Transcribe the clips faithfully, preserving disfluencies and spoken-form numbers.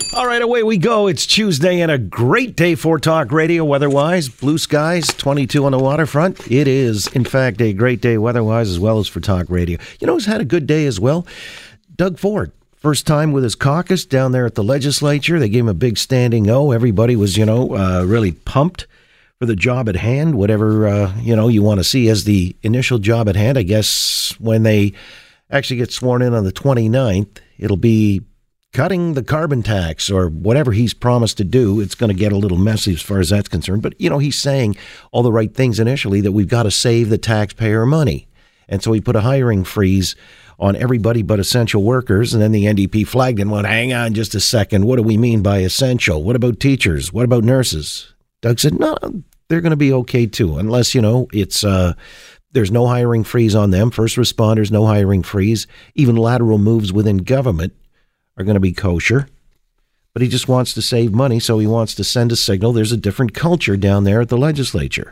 All right, away we go. It's Tuesday and a great day for talk radio weather-wise. Blue skies, twenty-two on the waterfront. It is, in fact, a great day weather-wise as well as for talk radio. You know who's had a good day as well? Doug Ford. First time with his caucus down there at the legislature. They gave him a big standing O. Everybody was, you know, uh, really pumped for the job at hand, whatever, uh, you know, you want to see as the initial job at hand. I guess when they actually get sworn in on the twenty-ninth, it'll be cutting the carbon tax or whatever he's promised to do. It's going to get a little messy as far as that's concerned. But, you know, he's saying all the right things initially, that we've got to save the taxpayer money. And so he put a hiring freeze on everybody but essential workers. And then the N D P flagged and went, hang on just a second. What do we mean by essential? What about teachers? What about nurses? Doug said, no, they're going to be okay too, unless, you know, it's uh, there's no hiring freeze on them. First responders, no hiring freeze. Even lateral moves within government are going to be kosher. But he just wants to save money, so he wants to send a signal. There's a different culture down there at the legislature.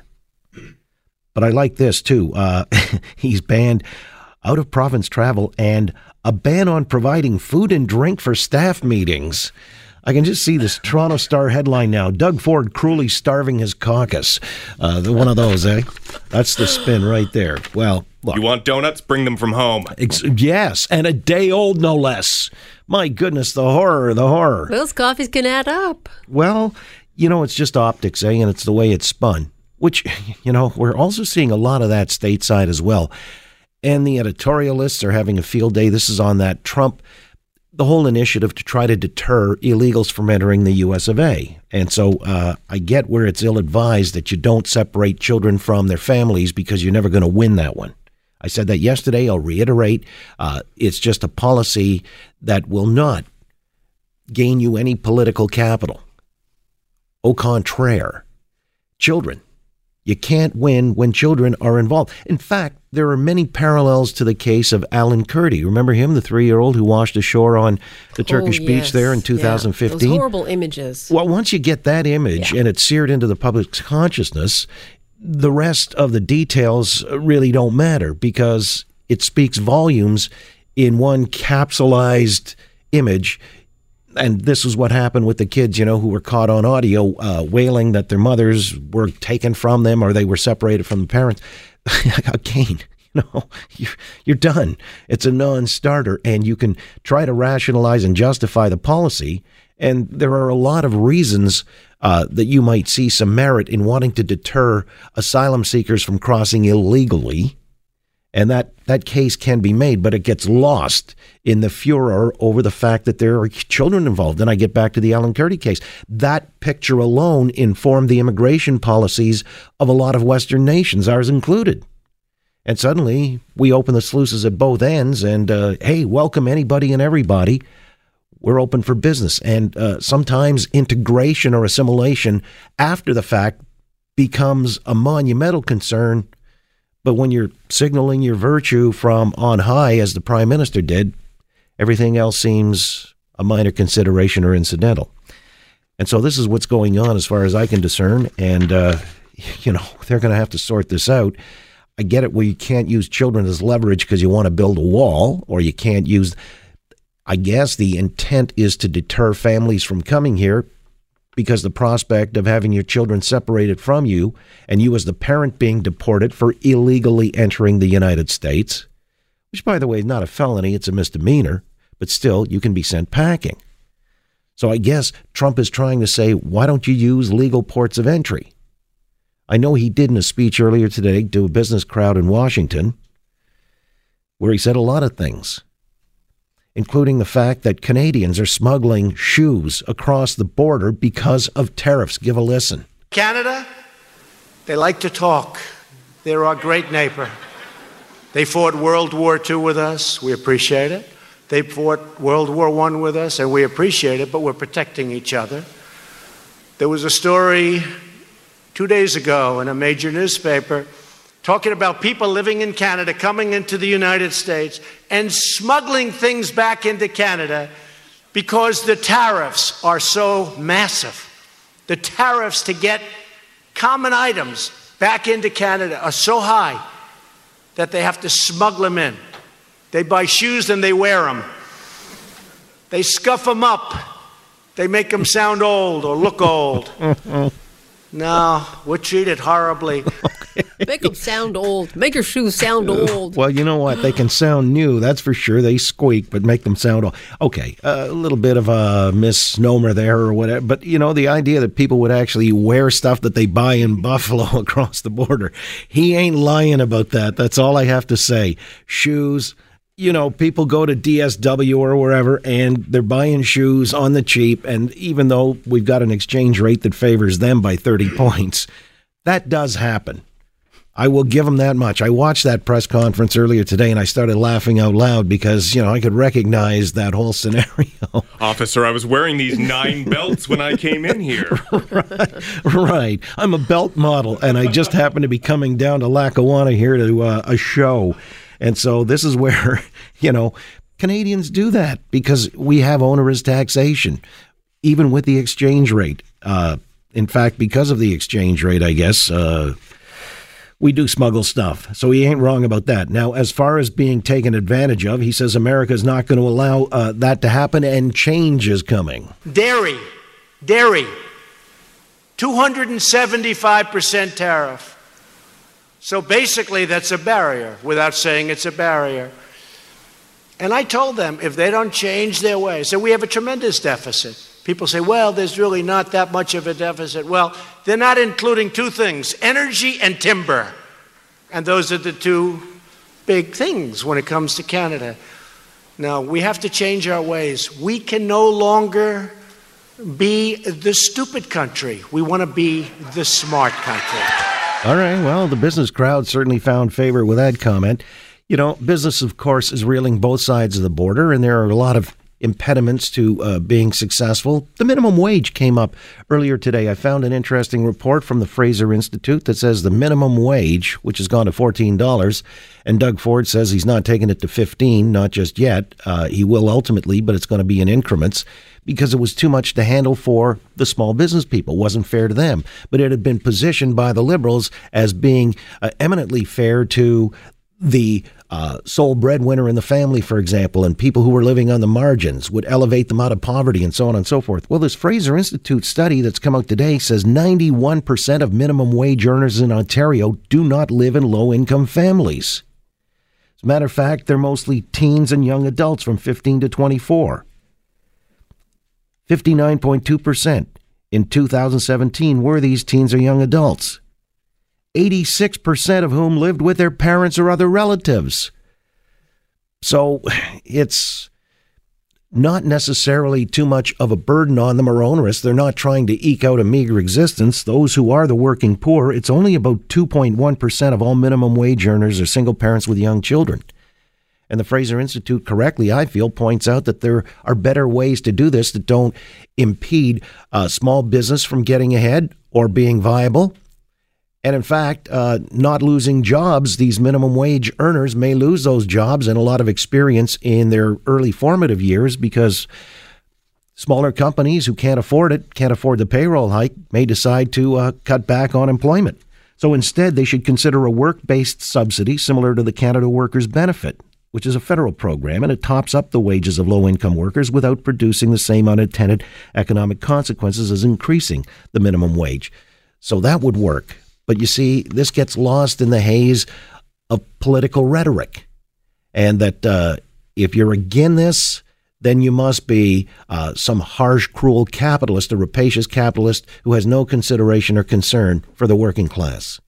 But I like this, too. Uh, he's banned out-of-province travel and a ban on providing food and drink for staff meetings. I can just see this Toronto Star headline now. Doug Ford cruelly starving his caucus. Uh, the, one of those, eh? That's the spin right there. Well, look. You want donuts? Bring them from home. Ex- yes, and a day old, no less. My goodness, the horror, the horror. Those coffees can add up. Well, you know, it's just optics, eh? And it's the way it's spun, which, you know, we're also seeing a lot of that stateside as well. And the editorialists are having a field day. This is on that Trump, the whole initiative to try to deter illegals from entering the U S of A. And so uh, I get where it's ill-advised that you don't separate children from their families because you're never going to win that one. I said that yesterday. I'll reiterate. Uh, it's just a policy that will not gain you any political capital. Au contraire, children. You can't win when children are involved. In fact, there are many parallels to the case of Alan Kurdi. Remember him, the three-year-old who washed ashore on the Turkish oh, yes. beach there in two thousand fifteen? Yeah, those horrible images. Well, once you get that image yeah. and it's seared into the public's consciousness, the rest of the details really don't matter because it speaks volumes in one capsulized image. And this is what happened with the kids, you know, who were caught on audio uh, wailing that their mothers were taken from them or they were separated from the parents. Again, you know, you're, you're done. It's a non-starter, and you can try to rationalize and justify the policy. And there are a lot of reasons uh, that you might see some merit in wanting to deter asylum seekers from crossing illegally. And that, that case can be made, but it gets lost in the furor over the fact that there are children involved. And I get back to the Alan Kurdi case. That picture alone informed the immigration policies of a lot of Western nations, ours included. And suddenly we open the sluices at both ends and, uh, hey, welcome anybody and everybody. We're open for business. And uh, sometimes integration or assimilation after the fact becomes a monumental concern. But when you're signaling your virtue from on high, as the prime minister did, everything else seems a minor consideration or incidental. And so this is what's going on as far as I can discern. And, uh, you know, they're going to have to sort this out. I get it where you can't use children as leverage because you want to build a wall, or you can't use, I guess the intent is to deter families from coming here, because the prospect of having your children separated from you and you as the parent being deported for illegally entering the United States, which, by the way, is not a felony, it's a misdemeanor, but still, you can be sent packing. So I guess Trump is trying to say, why don't you use legal ports of entry? I know he did in a speech earlier today to a business crowd in Washington, where he said a lot of things, including the fact that Canadians are smuggling shoes across the border because of tariffs. Give a listen. Canada, they like to talk. They're our great neighbor. They fought World War Two with us. We appreciate it. They fought World War One with us, and we appreciate it, but we're protecting each other. There was a story two days ago in a major newspaper talking about people living in Canada coming into the United States and smuggling things back into Canada because the tariffs are so massive. The tariffs to get common items back into Canada are so high that they have to smuggle them in. They buy shoes and they wear them. They scuff them up They make them sound old or look old. No, we're treated horribly. Make them sound old. Make your shoes sound old. Well, you know what? They can sound new, that's for sure. They squeak, but make them sound old. Okay, uh, a little bit of a misnomer there or whatever. But, you know, the idea that people would actually wear stuff that they buy in Buffalo across the border, he ain't lying about that. That's all I have to say. Shoes. You know, people go to D S W or wherever, and they're buying shoes on the cheap. And even though we've got an exchange rate that favors them by thirty points, that does happen. I will give them that much. I watched that press conference earlier today, and I started laughing out loud because, you know, I could recognize that whole scenario. Officer, I was wearing these nine belts when I came in here. Right. Right. I'm a belt model, and I just happened to be coming down to Lackawanna here to uh, a show. And so this is where, you know, Canadians do that because we have onerous taxation, even with the exchange rate. Uh, in fact, because of the exchange rate, I guess, uh, we do smuggle stuff. So he ain't wrong about that. Now, as far as being taken advantage of, he says America is not going to allow uh, that to happen, and change is coming. Dairy, dairy, two hundred seventy-five percent tariff. So basically, that's a barrier, without saying it's a barrier. And I told them, if they don't change their ways, so we have a tremendous deficit. People say, well, there's really not that much of a deficit. Well, they're not including two things, energy and timber. And those are the two big things when it comes to Canada. Now, we have to change our ways. We can no longer be the stupid country. We want to be the smart country. All right, well, the business crowd certainly found favor with that comment. You know, business, of course, is reeling both sides of the border, and there are a lot of impediments to uh, being successful. The minimum wage came up earlier today. I found an interesting report from the Fraser Institute that says the minimum wage, which has gone to fourteen dollars, and Doug Ford says he's not taking it to fifteen, not just yet. Uh, he will ultimately, but it's going to be in increments because it was too much to handle for the small business people. It wasn't fair to them. But it had been positioned by the Liberals as being uh, eminently fair to the uh, sole breadwinner in the family, for example, and people who were living on the margins, would elevate them out of poverty and so on and so forth. Well, this Fraser Institute study that's come out today says ninety-one percent of minimum wage earners in Ontario do not live in low-income families. As a matter of fact, they're mostly teens and young adults from fifteen to twenty-four. fifty-nine point two percent in two thousand seventeen were these teens or young adults. eighty-six percent of whom lived with their parents or other relatives. So it's not necessarily too much of a burden on them or onerous. They're not trying to eke out a meager existence. Those who are the working poor, it's only about two point one percent of all minimum wage earners are single parents with young children. And the Fraser Institute correctly, I feel, points out that there are better ways to do this that don't impede uh, small business from getting ahead or being viable. And in fact, uh, not losing jobs, these minimum wage earners may lose those jobs and a lot of experience in their early formative years because smaller companies who can't afford it, can't afford the payroll hike, may decide to uh, cut back on employment. So instead, they should consider a work-based subsidy similar to the Canada Workers' Benefit, which is a federal program, and it tops up the wages of low-income workers without producing the same unintended economic consequences as increasing the minimum wage. So that would work. But you see, this gets lost in the haze of political rhetoric. And that uh, if you're against this, then you must be uh, some harsh, cruel capitalist, a rapacious capitalist who has no consideration or concern for the working class.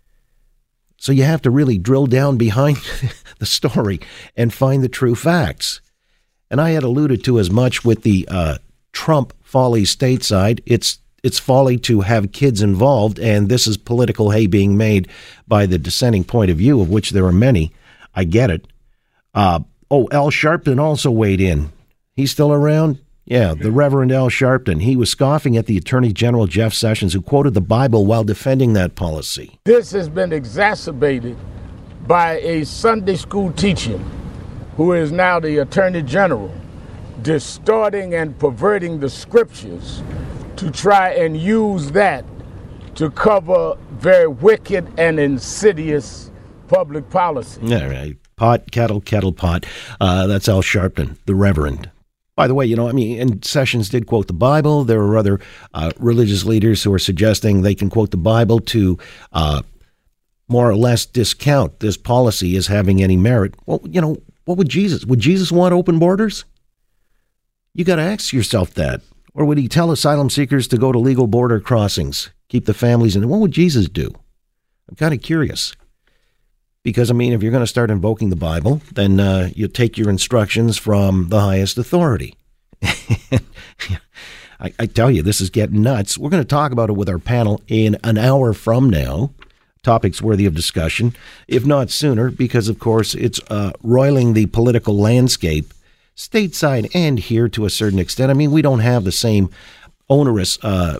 So you have to really drill down behind the story and find the true facts. And I had alluded to as much with the uh, Trump folly stateside. It's It's folly to have kids involved, and this is political hay being made by the dissenting point of view, of which there are many. I get it. Uh, oh, Al Sharpton also weighed in. He's still around? Yeah, the Reverend Al Sharpton. He was scoffing at the Attorney General Jeff Sessions, who quoted the Bible while defending that policy. This has been exacerbated by a Sunday school teacher who is now the Attorney General, distorting and perverting the scriptures to try and use that to cover very wicked and insidious public policy. All right. Pot, kettle, kettle, pot. Uh, that's Al Sharpton, the Reverend. By the way, you know, I mean, and Sessions did quote the Bible. There are other uh, religious leaders who are suggesting they can quote the Bible to uh, more or less discount this policy as having any merit. Well, you know, what would Jesus, would Jesus want open borders? You got to ask yourself that. Or would he tell asylum seekers to go to legal border crossings, keep the families in? What would Jesus do? I'm kind of curious. Because, I mean, if you're going to start invoking the Bible, then uh, you take your instructions from the highest authority. I, I tell you, this is getting nuts. We're going to talk about it with our panel in an hour from now. Topics worthy of discussion, if not sooner, because, of course, it's uh, roiling the political landscape, stateside and here to a certain extent. I mean, we don't have the same onerous uh,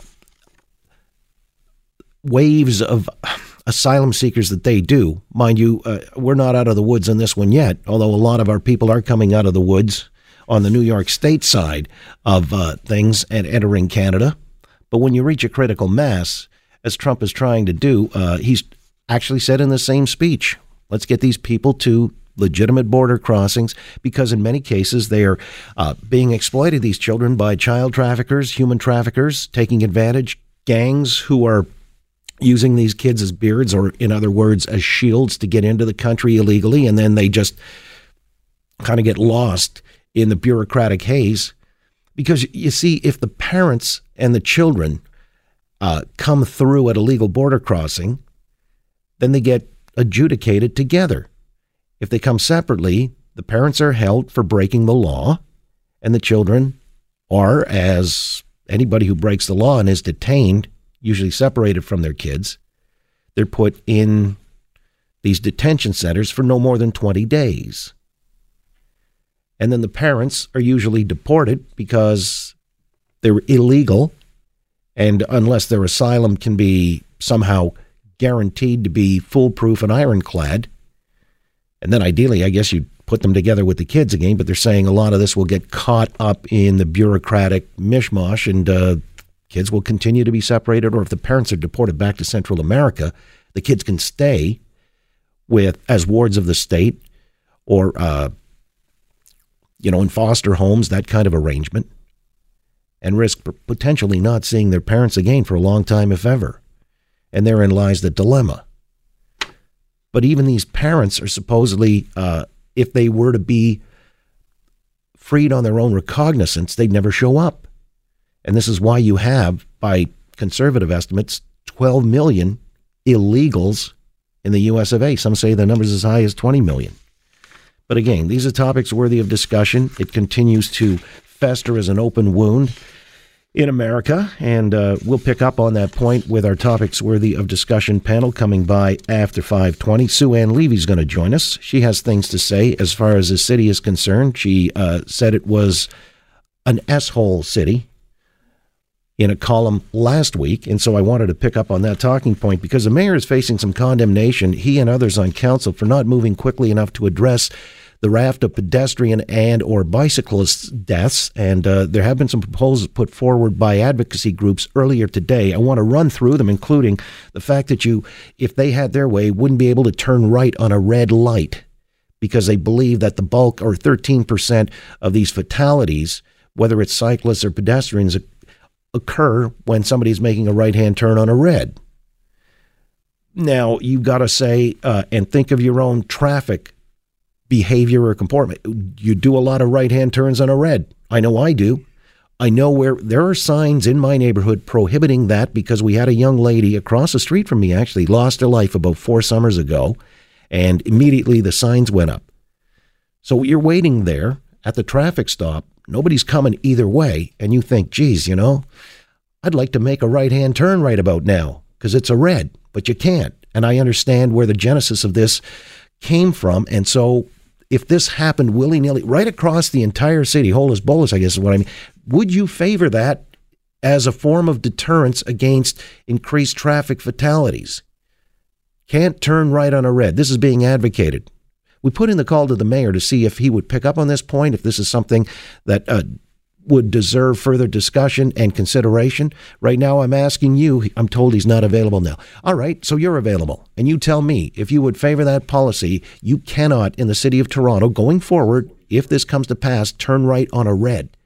waves of asylum seekers that they do. Mind you, uh, we're not out of the woods on this one yet, although a lot of our people are coming out of the woods on the New York State side of uh, things and entering Canada. But when you reach a critical mass, as Trump is trying to do, uh, he's actually said in the same speech, let's get these people to legitimate border crossings, because in many cases they are uh, being exploited, these children, by child traffickers, human traffickers, taking advantage, gangs who are using these kids as beards, or in other words, as shields to get into the country illegally, and then they just kind of get lost in the bureaucratic haze. Because you see, if the parents and the children uh, come through at a legal border crossing, then they get adjudicated together. If they come separately, the parents are held for breaking the law, and the children are, as anybody who breaks the law and is detained, usually separated from their kids, they're put in these detention centers for no more than twenty days. And then the parents are usually deported because they're illegal, and unless their asylum can be somehow guaranteed to be foolproof and ironclad, and then ideally, I guess you'd put them together with the kids again, but they're saying a lot of this will get caught up in the bureaucratic mishmash, and uh, kids will continue to be separated. Or if the parents are deported back to Central America, the kids can stay with as wards of the state, or uh, you know, in foster homes, that kind of arrangement, and risk potentially not seeing their parents again for a long time, if ever. And therein lies the dilemma. But even these parents are supposedly, uh, if they were to be freed on their own recognizance, they'd never show up. And this is why you have, by conservative estimates, twelve million illegals in the U S of A. Some say the number's as high as twenty million. But again, these are topics worthy of discussion. It continues to fester as an open wound in America, and uh, we'll pick up on that point with our topics worthy of discussion panel coming by after five twenty. Sue Ann Levy's going to join us. She has things to say as far as the city is concerned. She uh, said it was an S-hole city in a column last week, and so I wanted to pick up on that talking point because the mayor is facing some condemnation, he and others on council, for not moving quickly enough to address the raft of pedestrian and or bicyclist deaths, and uh, there have been some proposals put forward by advocacy groups earlier today. I want to run through them, including the fact that you, if they had their way, wouldn't be able to turn right on a red light because they believe that the bulk, or thirteen percent of these fatalities, whether it's cyclists or pedestrians, occur when somebody's making a right-hand turn on a red. Now, you've got to say, uh, and think of your own traffic behavior or comportment. You do a lot of right-hand turns on a red. I know I do. I know where there are signs in my neighborhood prohibiting that because we had a young lady across the street from me actually lost her life about four summers ago, and immediately the signs went up. So you're waiting there at the traffic stop. Nobody's coming either way, and you think, geez, you know, I'd like to make a right-hand turn right about now because it's a red, but you can't. And I understand where the genesis of this came from, and so if this happened willy-nilly right across the entire city, holus bolus, I guess is what I mean, would you favor that as a form of deterrence against increased traffic fatalities? Can't turn right on a red. This is being advocated. We put in the call to the mayor to see if he would pick up on this point, if this is something that uh, would deserve further discussion and consideration. Right now, I'm asking you, I'm told he's not available now. All right, so you're available. And you tell me if you would favor that policy. You cannot, in the city of Toronto, going forward, if this comes to pass, turn right on a red.